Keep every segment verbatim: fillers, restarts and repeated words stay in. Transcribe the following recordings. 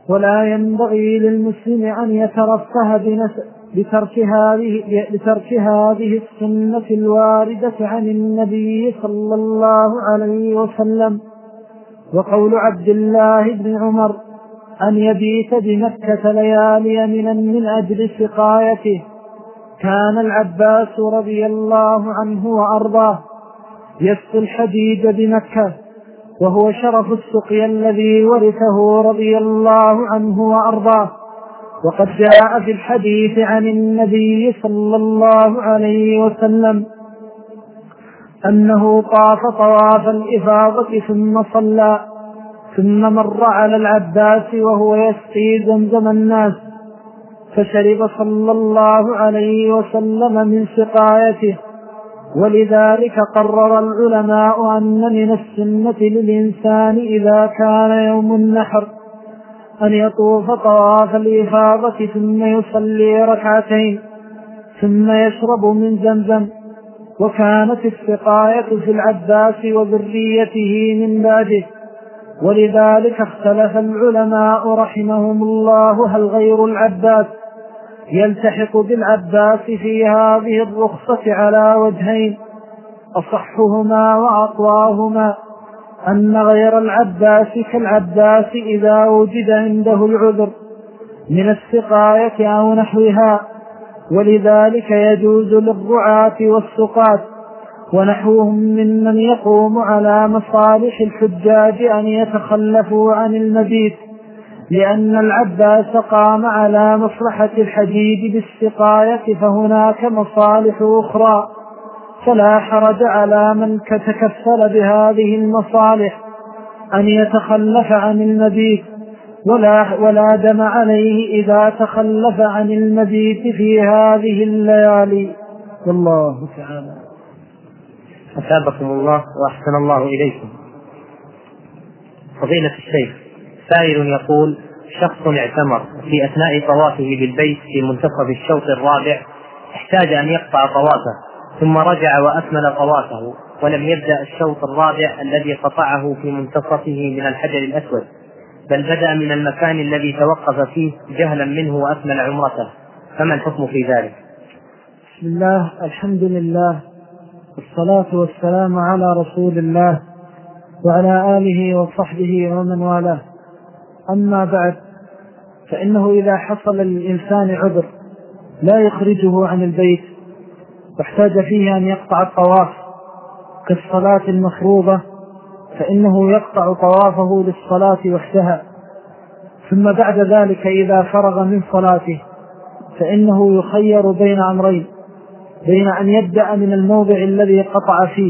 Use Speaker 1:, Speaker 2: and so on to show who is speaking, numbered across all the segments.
Speaker 1: ولا ينبغي للمسلم أن يترفه بترك هذه, بترك هذه السنة الواردة عن النبي صلى الله عليه وسلم. وقول عبد الله بن عمر أن يبيت بمكة ليالي منا من أجل سقايته، كان العباس رضي الله عنه وأرضاه يسقي الحديد بمكة، وهو شرف السقيا الذي ورثه رضي الله عنه وأرضاه. وقد جاء في الحديث عن النبي صلى الله عليه وسلم أنه طاف طواف الإفاضة ثم صلى، ثم مر على العباس وهو يسقي زمزم الناس، فشرب صلى الله عليه وسلم من سقايته. ولذلك قرر العلماء أن من السنة للإنسان إذا كان يوم النحر أن يطوف طواف الإفاضة ثم يصلي ركعتين ثم يشرب من زمزم. وكانت السقاية في العباس وذريته من بعده، ولذلك اختلف العلماء رحمهم الله هل غير العباس يلتحق بالعباس في هذه الرخصة على وجهين، أصحهما وأقواهما أن غير العباس كالعباس إذا وجد عنده العذر من السقاية أو نحوها، ولذلك يجوز للرعاة والسقاة ونحوهم ممن يقوم على مصالح الحجاج أن يتخلفوا عن المبيت، لأن العباس قام على مصلحة الحديد بالسقاية، فهناك مصالح أخرى، فلا حرج على من تكفل بهذه المصالح أن يتخلف عن المبيت، ولا, ولا دم عليه إذا تخلف عن المبيت في هذه الليالي. والله تعالى.
Speaker 2: أثابكم الله وأحسن الله إليكم. فضيلة الشيخ، سائل يقول: شخص اعتمر في أثناء طوافه بالبيت في منتصف الشوط الرابع احتاج أن يقطع طوافه، ثم رجع وأكمل طوافه ولم يبدأ الشوط الرابع الذي قطعه في منتصفه من الحجر الأسود، بل بدأ من المكان الذي توقف فيه جهلا منه وأكمل عمرته، فما الحكم في ذلك؟
Speaker 1: بسم الله، الحمد لله، والصلاة والسلام على رسول الله وعلى آله وصحبه ومن والاه. أما بعد، فإنه إذا حصل للإنسان عذر لا يخرجه عن البيت واحتاج فيه أن يقطع الطواف كالصلاة المفروضة، فإنه يقطع طوافه للصلاة وحدها، ثم بعد ذلك إذا فرغ من صلاته فإنه يخير بين أمرين: بين أن يبدأ من الموضع الذي قطع فيه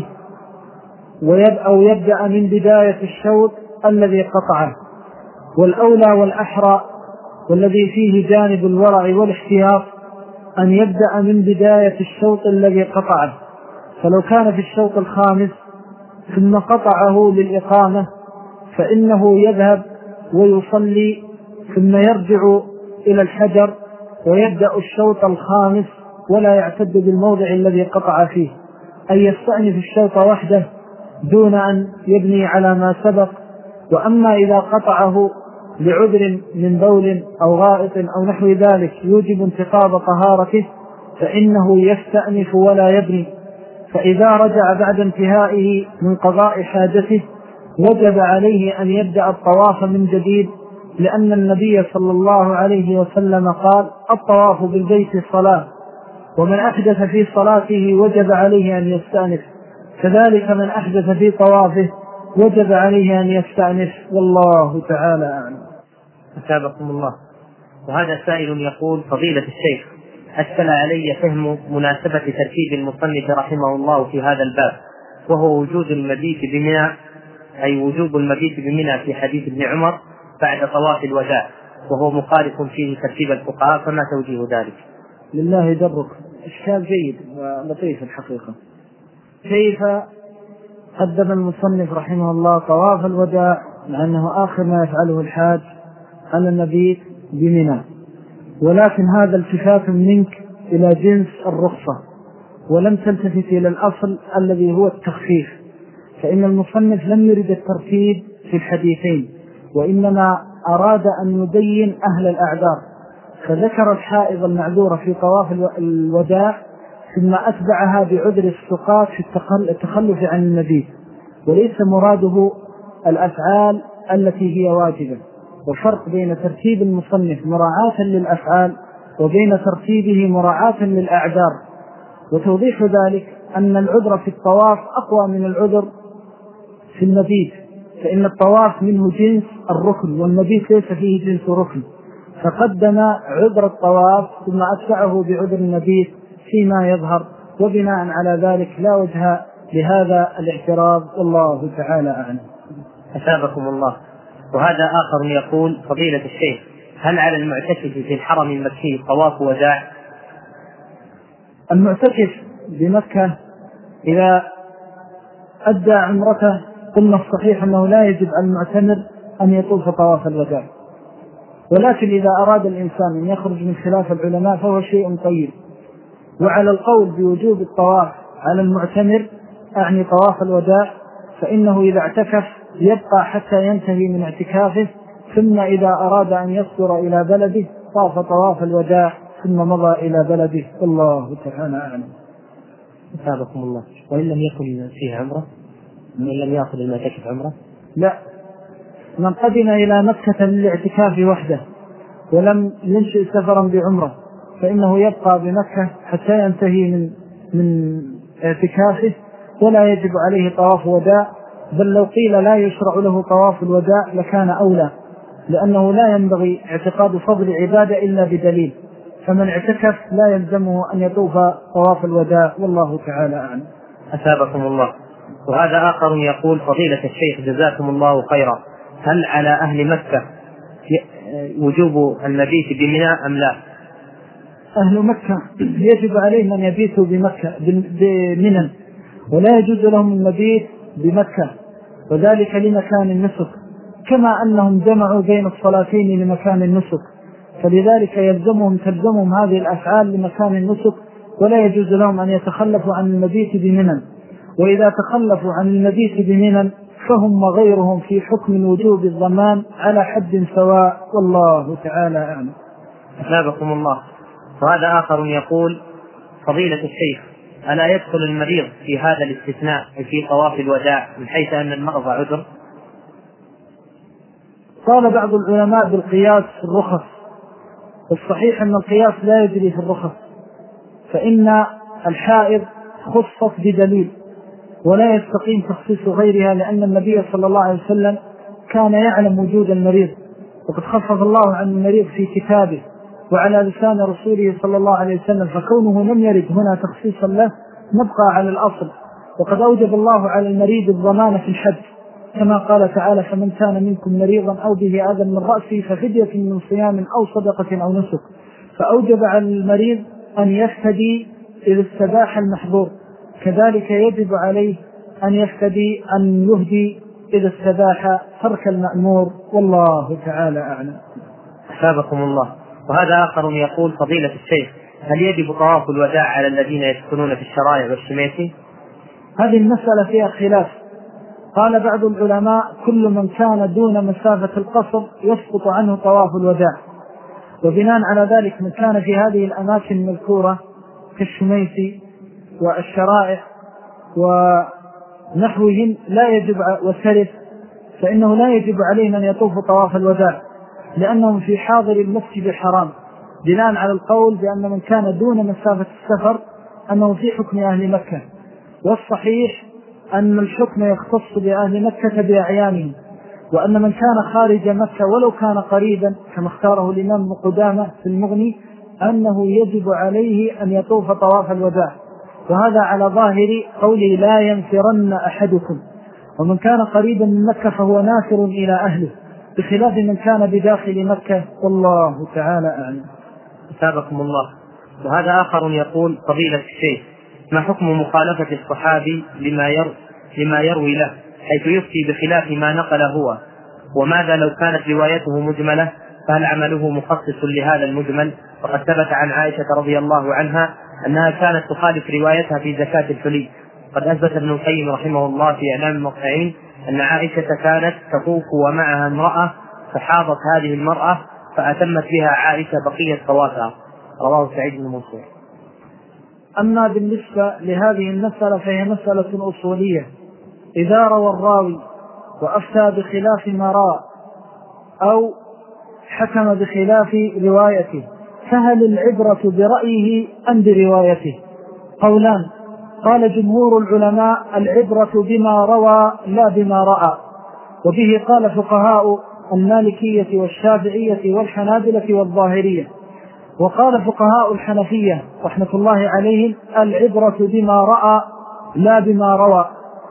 Speaker 1: أو يبدأ من بداية الشوط الذي قطعه، والأولى والأحرى والذي فيه جانب الورع والاحتياط أن يبدأ من بداية الشوط الذي قطعه. فلو كان في الشوط الخامس ثم قطعه للإقامة فإنه يذهب ويصلي ثم يرجع إلى الحجر ويبدأ الشوط الخامس ولا يعتد بالموضع الذي قطع فيه، أي يستأنف الشوط وحده دون أن يبني على ما سبق. وأما إذا قطعه لعذر من بول أو غائط أو نحو ذلك يوجب انتقاض طهارته فإنه يستأنف ولا يبني، فإذا رجع بعد انتهائه من قضاء حاجته وجب عليه أن يبدأ الطواف من جديد، لأن النبي صلى الله عليه وسلم قال: الطواف بالبيت الصلاة، ومن أحدث في صلاته وجب عليه أن يستأنف، كذلك من أحدث في طوافه وجب عليه أن يستأنف، والله تعالى أعلم.
Speaker 2: أثابكم الله. وهذا سائل يقول: فضيلة الشيخ، أشكل علي فهم مناسبة ترتيب المصنف رحمه الله في هذا الباب، وهو وجود المبيت بمنى، أي وجوب المبيت بمنى في حديث ابن عمر بعد طواف الوداع، وهو مخالف فيه ترتيب الفقهاء، فما توجيه ذلك؟
Speaker 1: لله درك، إشكال جيد ولطيف الحقيقة. كيف قدم المصنف رحمه الله طواف الوداع مع أنه آخر ما يفعله الحاج على المبيت بمنى؟ ولكن هذا التفات منك إلى جنس الرخصة ولم تلتفت إلى الأصل الذي هو التخفيف، فإن المصنف لم يرد الترتيب في الحديثين، وإنما أراد أن يبين أهل الأعذار، فذكر الحائض المعذورة في طواف الوداع ثم أتبعها بعذر السقاط في التخلف عن المبيت، وليس مراده الأفعال التي هي واجبة. والفرق بين ترتيب المصنف مراعاة للأفعال وبين ترتيبه مراعاة للأعذار. وتوضيح ذلك أن العذر في الطواف أقوى من العذر في المبيت، فإن الطواف منه جنس الركن والمبيت ليس فيه جنس ركن، فقدم عذر الطواف ثم أتبعه بعذر المبيت فيما يظهر، وبناء على ذلك لا وجه لهذا الاعتراض، والله تعالى أعلم.
Speaker 2: أثابكم الله. وهذا آخر يقول: فضيلة الشيخ، هل على المعتكف في الحرم المكي طواف وداع؟
Speaker 1: المعتكف بمكة إذا أدى عمرته قلنا الصحيح أنه لا يجب على المعتمر أن يطوف طواف الوداع، ولكن إذا أراد الإنسان أن يخرج من خلاف العلماء فهو شيء طيب. وعلى القول بوجوب الطواف على المعتمر أعني طواف الوداع، فإنه إذا اعتكف يبقى حتى ينتهي من اعتكافه، ثم إذا أراد أن يصدر إلى بلده طاف طواف الوداع ثم مضى إلى بلده، والله تعالى أعلم.
Speaker 2: أثابكم الله. وإن لم يكن فيه عمرة، وإن لم يأخذ المعتكف عمرة؟
Speaker 1: لا، من قدم إلى مكة للاعتكاف وحده ولم ينشئ سفرا بعمرة فإنه يبقى بمكة حتى ينتهي من من اعتكافه، ولا يجب عليه طواف وداع، بل لو قيل لا يشرع له طواف الوداع لكان أولى، لأنه لا ينبغي اعتقاد فضل عبادة إلا بدليل، فمن اعتكف لا يلزمه أن يطوف طواف الوداع، والله تعالى أعلم.
Speaker 2: أثابكم الله. وهذا آخر يقول: فضيلة الشيخ جزاكم الله خيرا، هل على أهل مكة وجوب المبيت بمنى أم لا؟
Speaker 1: أهل مكة يجب عليهم أن يبيتوا بمكة بمنى، ولا يجوز لهم المبيت بمكة، وذلك لمكان النسك، كما أنهم جمعوا بين الصلاتين لمكان النسك، فلذلك يلزمهم تلزمهم هذه الأفعال لمكان النسك، ولا يجوز لهم أن يتخلفوا عن المبيت بمنى. وإذا تخلفوا عن المبيت بمنى فهم وغيرهم في حكم الوجوب الضمان على حد سواء، والله تعالى أعلم.
Speaker 2: أثابكم الله. وهذا آخر يقول: فضيلة الشيخ، ألا يدخل المريض في هذا الاستثناء في طواف الوداع من حيث أن المرض عذر؟
Speaker 1: قال بعض العلماء بالقياس في الرخص، والصحيح أن القياس لا يجري في الرخص، فإن الحائض خصت بدليل ولا يستقيم تخصيص غيرها، لأن النبي صلى الله عليه وسلم كان يعلم وجود المريض، وقد خفف الله عن المريض في كتابه وعلى لسان رسوله صلى الله عليه وسلم، فكونه لم يرد هنا تخصيصا له نبقى على الأصل. وقد أوجب الله على المريض الضمان في الحج، كما قال تعالى: فمن كان منكم مريضا أو به أذى من رأسه ففدية من صيام أو صدقة أو نسك، فأوجب على المريض أن يفتدي إذا استباح المحظور، كذلك يجب عليه أن يفتدي أن يهدي إذا استباح ترك المأمور، والله تعالى أعلم.
Speaker 2: أثابكم الله. وهذا آخر يقول: فضيلة الشيخ، هل يجب طواف الوداع على الذين يسكنون في الشرائع والشميسي؟
Speaker 1: هذه المسألة فيها خلاف. قال بعض العلماء: كل من كان دون مسافة القصر يسقط عنه طواف الوداع، وبناء على ذلك من كان في هذه الأماكن المذكورة كالشميسي والشرائع ونحوهن لا يجب وسرف، فإنه لا يجب عليهم أن يطوفوا طواف الوداع، لأنهم في حاضر المسجد الحرام، بناء على القول بأن من كان دون مسافة السفر أنه في حكم أهل مكة. والصحيح أن الحكم يختص بأهل مكة بأعيانهم، وأن من كان خارج مكة ولو كان قريبا كما اختاره الإمام ابن قدامة في المغني أنه يجب عليه أن يطوف طواف الوداع، وهذا على ظاهر قوله: لا ينفرن أحدكم. ومن كان قريبا من مكة فهو نافر إلى أهله، بخلاف من كان بداخل مكة، والله تعالى أعلم.
Speaker 2: أثابكم الله. وهذا آخر يقول: فضيلة الشيخ، ما حكم مخالفة الصحابي لما يروي, لما يروي له حيث يفتي بخلاف ما نقل هو؟ وماذا لو كانت روايته مجملة، فهل عمله مخصص لهذا المجمل؟ وقد ثبت عن عائشة رضي الله عنها أنها كانت تخالف روايتها في زكاة الحلي. قد أثبت ابن القيم رحمه الله في إعلام الموقعين أن عائشة كانت تطوف ومعها امرأة فحاضت هذه المرأة فأتمت بها عائشة بقية طوافها. رواه سعيد بن منصور.
Speaker 1: أما بالنسبة لهذه المسألة فهي مسألة أصولية. إذا روى الراوي وأفتى بخلاف ما رأى أو حكم بخلاف روايته فهل العبرة برأيه أم بروايته؟ قولان. قال جمهور العلماء العبرة بما روى لا بما رأى، وبه قال فقهاء المالكية والشافعية والحنابلة والظاهرية. وقال فقهاء الحنفية رحمة الله عليهم العبرة بما رأى لا بما روى.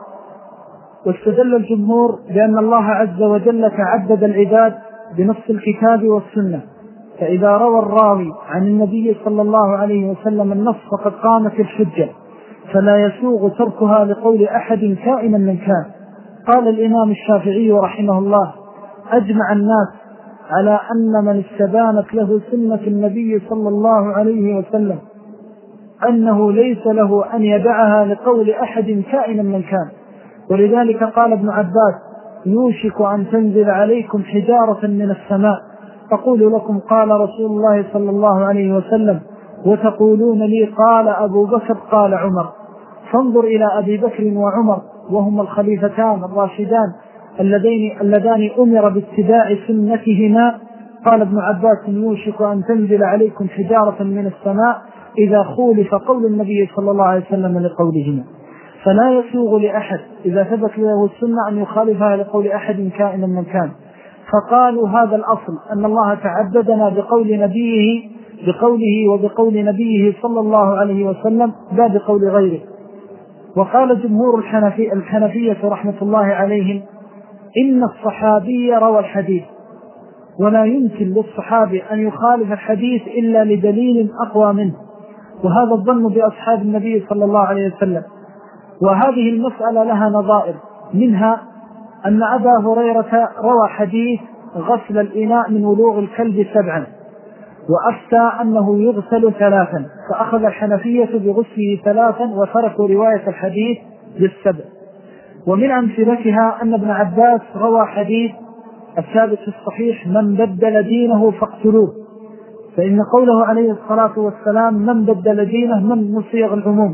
Speaker 1: واستدل الجمهور بأن الله عز وجل تعدد العباد بنص الكتاب والسنة، فإذا روى الراوي عن النبي صلى الله عليه وسلم النص فقد قامت الحجة، فلا يسوغ تركها لقول أحد كائنا من كان. قال الإمام الشافعي رحمه الله أجمع الناس على أن من استبانت له سنة النبي صلى الله عليه وسلم أنه ليس له أن يدعها لقول أحد كائنا من كان. ولذلك قال ابن عباس يوشك أن تنزل عليكم حجارة من السماء تقول لكم قال رسول الله صلى الله عليه وسلم وتقولون لي قال أبو بكر قال عمر. فانظر إلى أبي بكر وعمر وهما الخليفتان الراشدان اللذين, اللذان أمر باتباع سنتهما. قال ابن عباس يوشك أن تنزل عليكم حجارة من السماء إذا خولف قول النبي صلى الله عليه وسلم لقولهما. فلا يسوغ لأحد إذا ثبت له السنة أن يخالفها لقول أحد كائنا من كان. فقالوا هذا الأصل أن الله تعبدنا بقول نبيه بقوله وبقول نبيه صلى الله عليه وسلم لا بقول غيره. وقال جمهور الحنفي الحنفية رحمة الله عليهم إن الصحابي روى الحديث ولا يمكن للصحابي أن يخالف الحديث إلا لدليل أقوى منه، وهذا الظن بأصحاب النبي صلى الله عليه وسلم. وهذه المسألة لها نظائر، منها أن أبا هريرة روى حديث غسل الإناء من ولوغ الكلب سبعا وأفتى أنه يغسل ثلاثا، فأخذ الحنفية بغسله ثلاثا وتركوا رواية الحديث بالسبع. ومن أمثلتها أن ابن عباس روى حديث الثابت في الصحيح من بدل دينه فاقتلوه، فإن قوله عليه الصلاة والسلام من بدل دينه من مصيغ العموم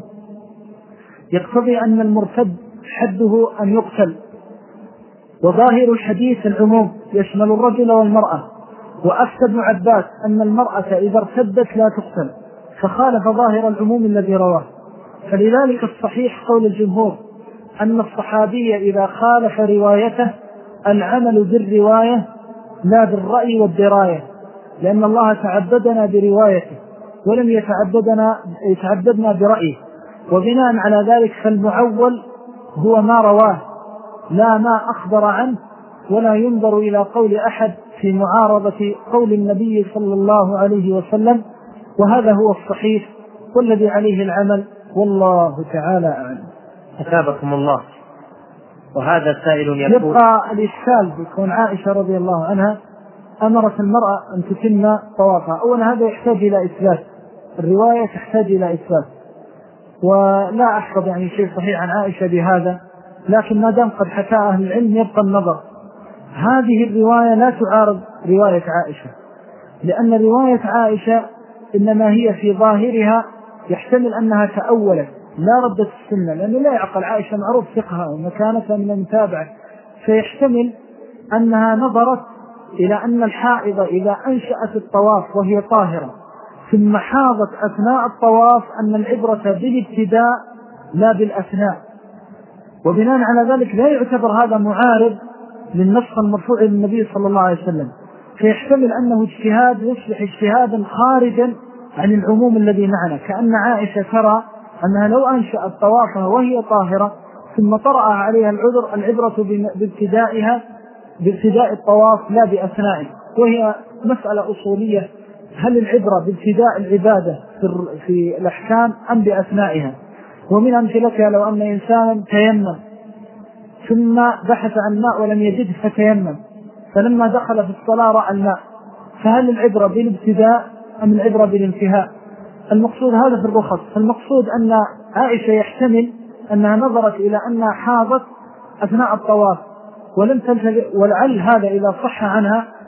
Speaker 1: يقتضي أن المرتد حده أن يقتل، وظاهر الحديث العموم يشمل الرجل والمرأة. وأفتى ابن عباس أن المرأة إذا ارتدت لا تقتل، فخالف ظاهر العموم الذي رواه. فلذلك الصحيح قول الجمهور أن الصحابي إذا خالف روايته العمل بالرواية لا بالرأي والدراية، لأن الله تعبدنا بروايته ولم يتعبدنا يتعبدنا برأيه. وبناء على ذلك فالمعول هو ما رواه لا ما أخبر عنه، ولا ينظر إلى قول أحد في معارضة قول النبي صلى الله عليه وسلم. وهذا هو الصحيح والذي عليه العمل، والله تعالى أعلم.
Speaker 2: أثابكم الله. وهذا سائل يقول
Speaker 1: يبقى الإشكال بكون عائشة رضي الله عنها أمرت المرأة أن تتم طوافها. أولا هذا يحتاج إلى إثبات، الرواية تحتاج إلى إثبات، ولا أحفظ يعني شيء صحيح عن عائشة بهذا، لكن ما دام قد حكى أهل العلم يبقى النظر. هذه الرواية لا تعارض رواية عائشة، لأن رواية عائشة إنما هي في ظاهرها يحتمل أنها تأولت لا ردت السنة، لأنه لا يعقل عائشة معروف فقهها ومكانتها من المتابعة، فيحتمل أنها نظرت إلى أن الحائض إذا أنشأت الطواف وهي طاهرة ثم حاضت أثناء الطواف أن العبرة بالابتداء لا بالأثناء، وبناء على ذلك لا يعتبر هذا معارض للنص المرفوع للنبي صلى الله عليه وسلم، فيحتمل أنه اجتهاد يصبح اجتهادا خارجا عن العموم الذي معنا، كأن عائشة ترى أنها لو أنشأت طوافها وهي طاهرة ثم طرأ عليها العذر العبرة بابتدائها بابتداء الطواف لا بأثنائه. وهي مسألة أصولية، هل العبرة بابتداء العبادة في الأحكام أم بأثنائها؟ ومن أمثلتها لو أن إنسانا تيمم ثم بحث عن ماء ولم يجده فتيمم، فلما دخل في الصلاة رأى الماء، فهل العبرة بالابتداء أم العبرة بالانتهاء؟ المقصود هذا في الرخص. فالمقصود أن عائشة يحتمل أنها نظرت إلى أنها حاضت أثناء الطواف ولم تلتفت، ولعل هذا إذا صح عنها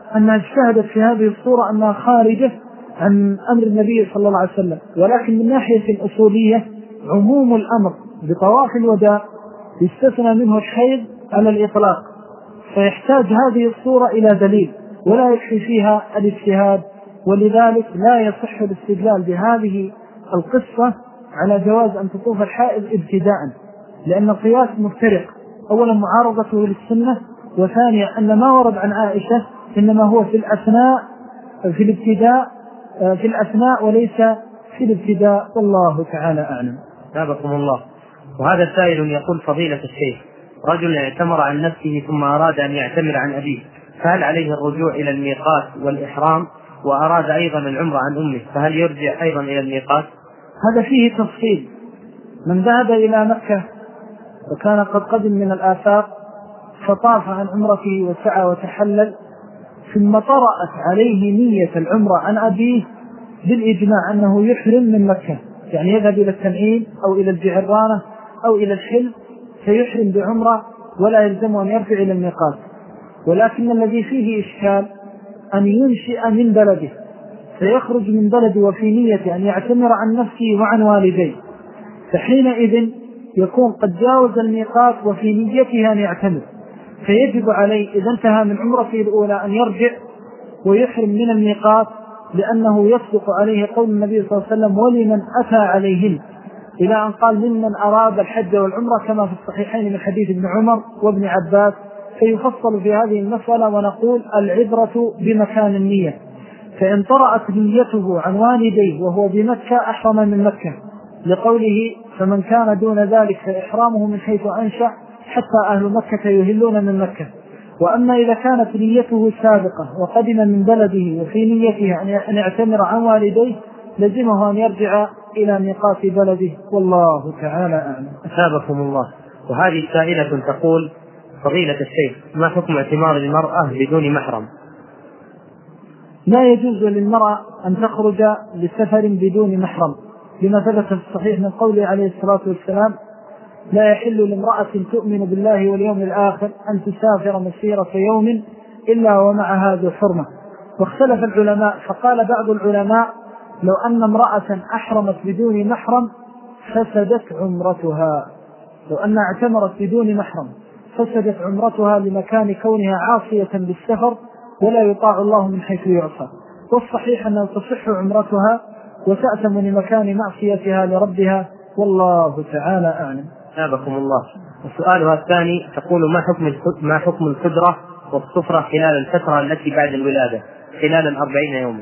Speaker 1: أنها اجتهدت في هذه الصورة أنها خارجة عن أمر النبي صلى الله عليه وسلم، ولكن من ناحية الأصولية عموم الأمر بطواف الوداع يستثنى منه الحيض على الإطلاق، فيحتاج هذه الصورة إلى دليل ولا يكفي فيها الاجتهاد، ولذلك لا يصح الاستدلال بهذه القصة على جواز أن تطوف الحائض ابتداء، لأن القياس مفترق، أولا معارضته للسنة، وثانيا أن ما ورد عن عائشة إنما هو في الأثناء في الابتداء في الأثناء وليس في الابتداء، والله تعالى أعلم.
Speaker 2: أثابكم الله. وهذا سائل يقول: فضيلة الشيخ، رجل اعتمر عن نفسه ثم أراد أن يعتمر عن أبيه، فهل عليه الرجوع إلى الميقات والإحرام؟ وأراد أيضا العمرة عن أمه، فهل يرجع أيضا إلى الميقات؟
Speaker 1: هذا فيه تفصيل. من ذهب إلى مكة وكان قد قدم من الآفاق فطاف عن عمرته وسعى وتحلل، ثم طرأت عليه نية العمرة عن أبيه بالإجماع أنه يحرم من مكة، يعني يذهب إلى التنعيم أو إلى الجعرانة أو إلى الحل فيحرم بعمرة ولا يلزم أن يرجع إلى الميقات. ولكن الذي فيه إشكال أن ينشئ من بلده، فيخرج من بلده وفي نية أن يعتمر عن نفسه وعن والديه، فحينئذ يكون قد جاوز الميقات وفي نيته أن يعتمر، فيجب عليه إذا انتهى من عمرته الأولى أن يرجع ويحرم من الميقات، لأنه يصدق عليه قول النبي صلى الله عليه وسلم: ولمن أتى عليهن، إلى أن قال: ممن أراد الحج والعمرة، كما في الصحيحين من حديث ابن عمر وابن عباس. فيفصل في هذه المسألة ونقول: العبرة بمكان النية، فإن طرأت نيته عن والديه وهو بمكة أحرم من مكة، لقوله: فمن كان دون ذلك فإحرامه من حيث أنشأ حتى أهل مكة يهلون من مكة. وأما إذا كانت نيته سابقة وقدم من بلده وفي نيته أن يعتمر عن والديه، لزمه أن يرجع إلى ميقات بلده، والله تعالى أعلم.
Speaker 2: أثابكم الله. وهذه سائلة تقول: فضيلة الشيخ، ما حكم اعتمار المرأة بدون محرم؟
Speaker 1: لا يجوز للمرأة أن تخرج لسفر بدون محرم، لما ثبت في الصحيح من قوله عليه الصلاة والسلام: لا يحل لامرأة تؤمن بالله واليوم الآخر أن تسافر مسيرة يوم إلا ومعها ذو حرمة. واختلف العلماء، فقال بعض العلماء: لو أن امرأة أحرمت بدون محرم فسدت عمرتها، لو أن اعتمرت بدون محرم فسدت عمرتها لمكان كونها عاصية بالسفر ولا يطاع الله من حيث يعصى. والصحيح أنها تصح عمرتها وتأتم لمكان معصيتها لربها، والله تعالى أعلم.
Speaker 2: أثابكم الله. وسؤالها الثاني تقول: ما حكم ما حكم القدرة والصفرة خلال الفترة التي بعد الولادة خلال الأربعين يوما؟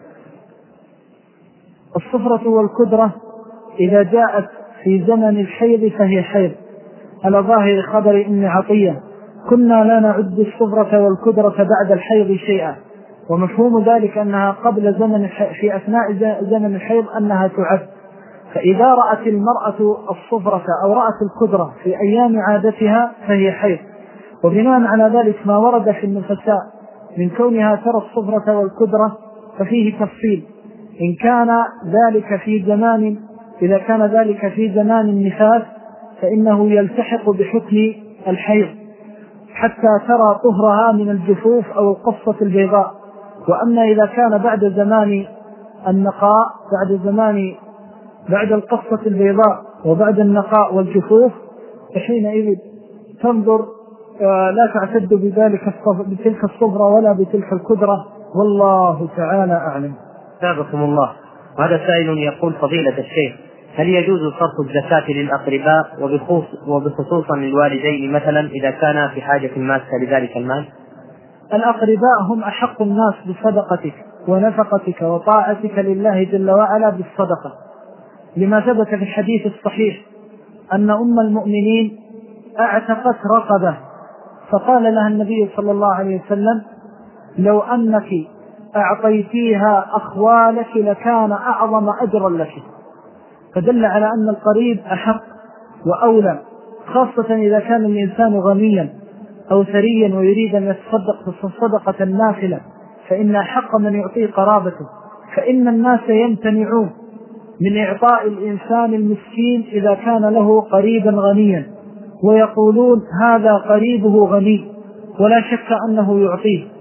Speaker 1: الصفرة والقدرة إذا جاءت في زمن الحيض فهي حيض، على ظاهر خبر ابن عطية: كنا لا نعد الصفرة والقدرة بعد الحيض شيئا، ومفهوم ذلك أنها قبل زمن في أثناء زمن الحيض أنها تعد. فإذا رأت المرأة الصفرة أو رأت القدرة في أيام عادتها فهي حيض. وبناء على ذلك ما ورد في النفساء من كونها ترى الصفرة والقدرة ففيه تفصيل، إن كان ذلك في زمان إذا كان ذلك في زمان النفاس فإنه يلتحق بحكم الحيض حتى ترى طهرها من الجفوف أو القصة البيضاء. وأما إذا كان بعد زمان النقاء بعد زمان بعد القصة البيضاء وبعد النقاء والجفوف فحينئذ تنظر لا تعتد بذلك بتلك الصفرة ولا بتلك القدرة، والله تعالى أعلم.
Speaker 2: أثابكم الله. وهذا سائل يقول: فضيلة الشيخ، هل يجوز صرف الزكاة للأقرباء وبخصوصا للوالدين مثلا إذا كان في حاجة ماسة لذلك المال؟
Speaker 1: الأقرباء هم أحق الناس بصدقتك ونفقتك وطاعتك لله جل وعلا بالصدقة، لما ثبت في الحديث الصحيح أن أم المؤمنين اعتقت رقبة، فقال لها النبي صلى الله عليه وسلم: لو أنك أعطيتيها أخوالك لكان أعظم أجرا لك. فدل على أن القريب أحق وأولى، خاصة إذا كان الإنسان غنيا أو ثريا ويريد أن يتصدق صدقة النافلة، فإن أحق من يعطيه قرابته. فإن الناس يمتنعون من إعطاء الإنسان المسكين إذا كان له قريبا غنيا، ويقولون هذا قريبه غني ولا شك أنه يعطيه.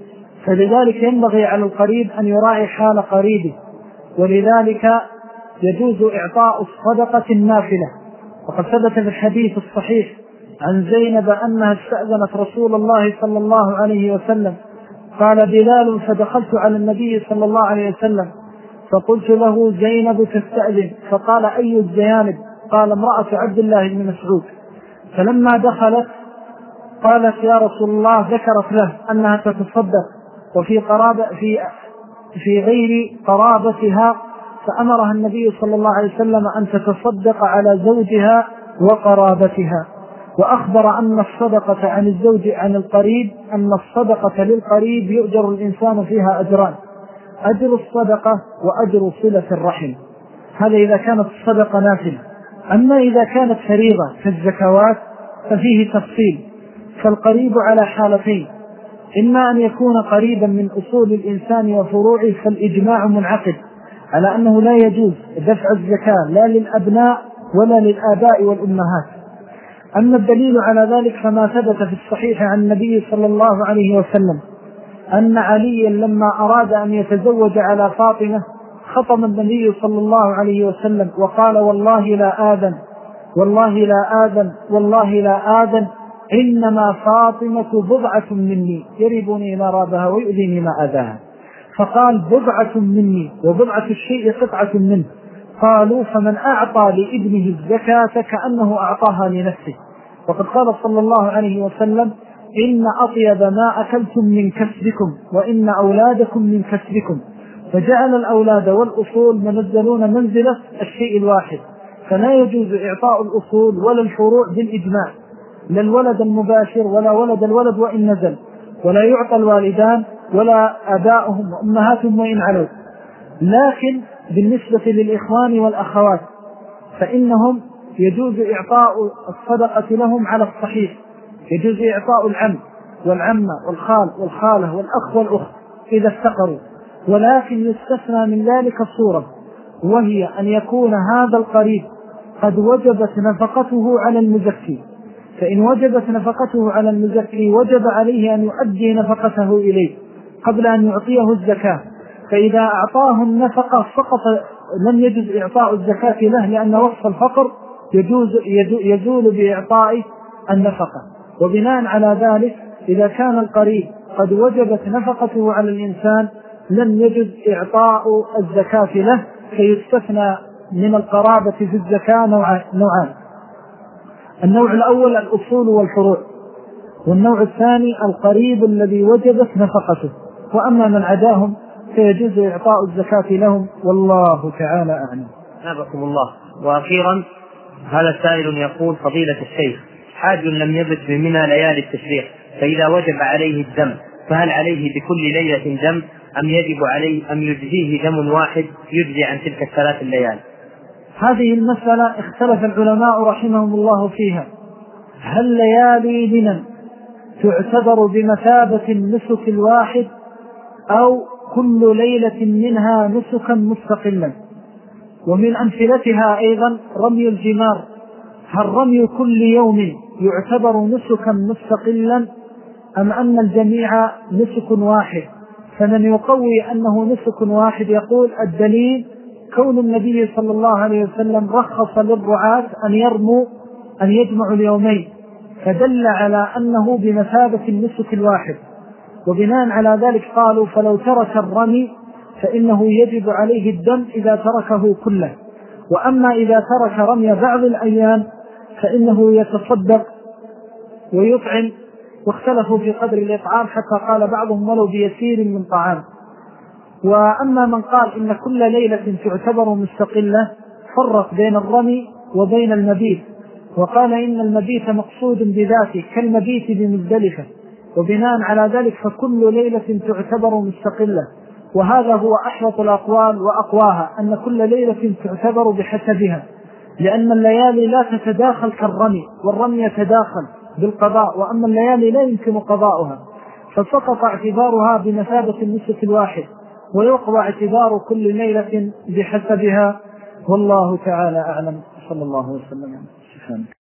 Speaker 1: فلذلك ينبغي على القريب أن يراعي حال قريبه، ولذلك يجوز إعطاء الصدقة النافلة. وقد ثبت في الحديث الصحيح عن زينب أنها استأذنت رسول الله صلى الله عليه وسلم، قال بلال فدخلت على النبي صلى الله عليه وسلم فقلت له زينب تستأذن، فقال أي الزيانب؟ قال امرأة عبد الله بن مسعود. فلما دخلت قالت يا رسول الله، ذكرت له أنها تتصدق وفي قرابة في في غير قرابتها، فأمرها النبي صلى الله عليه وسلم أن تتصدق على زوجها وقرابتها، وأخبر أن الصدقة عن الزوج عن القريب أن الصدقة للقريب يؤجر الإنسان فيها أجران: أجر الصدقة وأجر صلة الرحم. هذا إذا كانت الصدقة نافلة. أما إذا كانت فريضة كالزكوات ففيه تفصيل. فالقريب على حالتين: إما أن يكون قريبا من أصول الإنسان وفروعه، فالإجماع منعقد على أنه لا يجوز دفع الزكاة لا للأبناء ولا للآباء والأمهات. أما الدليل على ذلك فما ثبت في الصحيح عن النبي صلى الله عليه وسلم أن عليا لما أراد أن يتزوج على فاطمة خطب النبي صلى الله عليه وسلم وقال والله لا آذن والله لا آذن والله لا آذن إنما فاطمة بضعة مني يربني ما رابها ويؤذيني ما أذاها. فقال بضعة مني، وبضعة الشيء قطعة منه. قالوا فمن أعطى لابنه الزكاة كأنه أعطاها لنفسه. وقد قال صلى الله عليه وسلم إن أطيب ما أكلتم من كسبكم وإن أولادكم من كسبكم. فجعل الأولاد والأصول منزلون منزلة الشيء الواحد، فلا يجوز إعطاء الأصول ولا الفروع بالإجماع، لا الولد المباشر ولا ولد الولد وإن نزل، ولا يعطى الوالدان ولا أباؤهم وأمهاتهم وإن علوا. لكن بالنسبة للإخوان والأخوات فإنهم يجوز إعطاء الصدقة لهم على الصحيح، يجوز إعطاء العم والعمة والخال والخالة والأخ والأخت إذا افتقروا، ولكن يستثنى من ذلك صورة، وهي أن يكون هذا القريب قد وجبت نفقته على المزكي. فإن وجبت نفقته على المزكي وجب عليه أن يؤدي نفقته إليه قبل أن يعطيه الزكاة. فإذا أعطاه النفقة فقط لم يجوز إعطاء الزكاة له، لأن وصف الفقر يجوز يزول بإعطاء النفقة. وبناء على ذلك إذا كان القريب قد وجبت نفقته على الإنسان لم يجوز إعطاء الزكاة له، فيستثنى من القرابة في الزكاة نوعان: النوع الأول الأصول والفروع، والنوع الثاني القريب الذي وجبت نفقته. وأما من عداهم فيجوز إعطاء الزكاة لهم، والله تعالى أعلم.
Speaker 2: نبكم الله. وأخيرا هذا السائل يقول فضيلة الشيخ، حاج لم يبت بمنى ليالي التشريق، فإذا وجب عليه الدم فهل عليه بكل ليلة دم أم يجب عليه أم يجزيه دم واحد يجزي عن تلك الثلاث الليالي؟
Speaker 1: هذه المسألة اختلف العلماء رحمهم الله فيها: هل ليالي منى تعتبر بمثابة النسك الواحد أو كل ليلة منها نسكا مستقلا؟ ومن أمثلتها أيضا رمي الجمار، هل رمي كل يوم يعتبر نسكا مستقلا أم أن الجميع نسك واحد؟ فمن يقوي أنه نسك واحد يقول الدليل كون النبي صلى الله عليه وسلم رخص للرعاة أن يرموا أن يجمعوا اليومين، فدل على أنه بمثابة النسك الواحد. وبناء على ذلك قالوا فلو ترك الرمي فإنه يجب عليه الدم إذا تركه كله، وأما إذا ترك رمي بعض الأيام فإنه يتصدق ويطعم. واختلفوا في قدر الإطعام حتى قال بعضهم ولو بيسير من طعام. وأما من قال إن كل ليلة تعتبر مستقلة فرق بين الرمي وبين المبيت، وقال إن المبيت مقصود بذاته كالمبيت بمزدلفة، وبناء على ذلك فكل ليلة تعتبر مستقلة. وهذا هو أحوط الأقوال وأقواها، أن كل ليلة تعتبر بحسبها، لأن الليالي لا تتداخل كالرمي، والرمي يتداخل بالقضاء، وأما الليالي لا يمكن قضاؤها، فسقط اعتبارها بمثابة النسك الواحد، ويقضى اعتبار كل ليلة بحسبها، والله تعالى أعلم. صلى الله وسلم.